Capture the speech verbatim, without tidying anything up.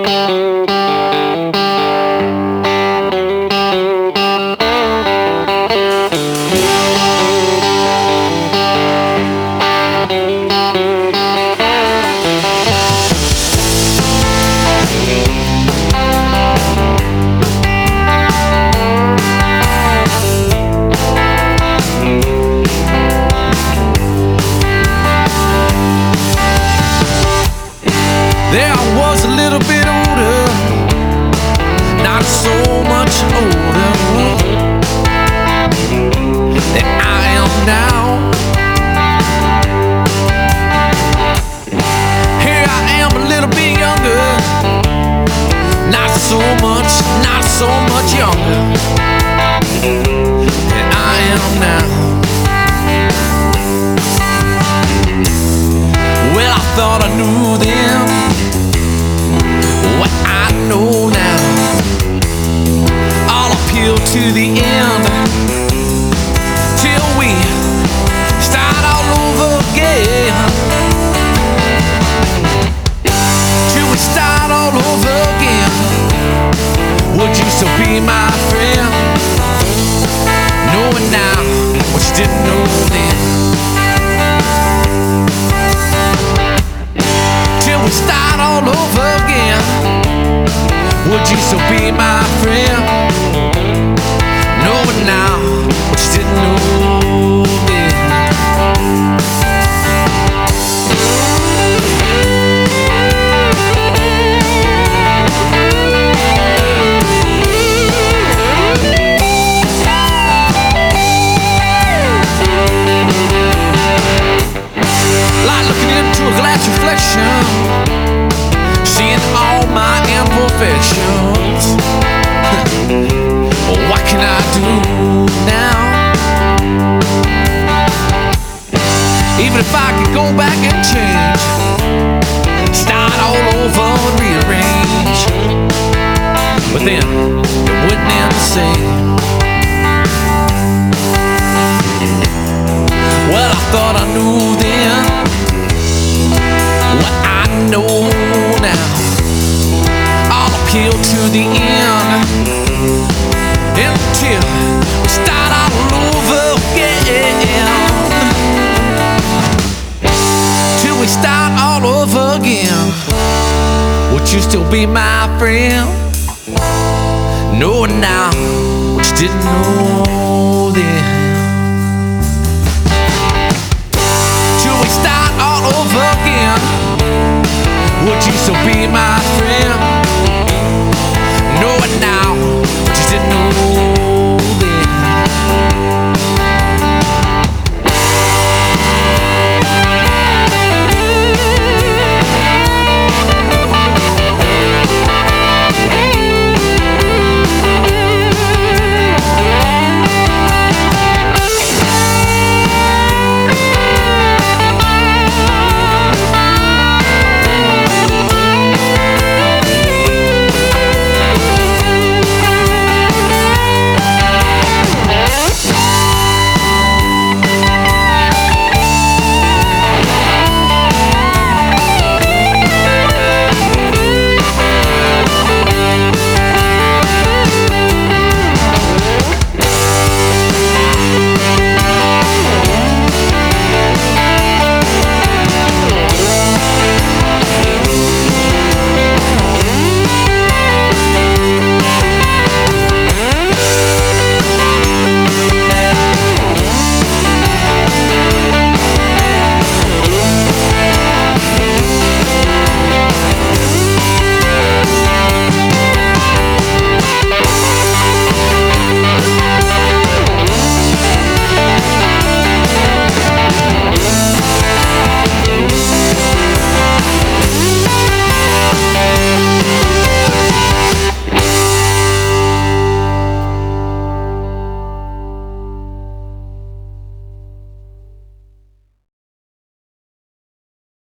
There I was a little bit older, not so much older than I am now. Here I am a little bit younger, not so much, not so much younger than I am now. Well, I thought I knew them, what I know now. I'll appeal to the end till we start all over again. Till we start all over again. Would you still be my friend? Knowing now what you didn't know then. Till we start all over again. Would you still be my friend? Knowing now what you didn't know then. Like looking into a glass reflection, seeing all my imperfections. What can I do now? Even if I could go back and change, start all over and rearrange, but then it wouldn't end the same. Well, I thought I knew then what I know now. I'll appeal to the end until we start all over again. Till we start all over again. Would you still be my friend? Knowing now what you didn't know then. Till we start all over again. Would you still be my friend?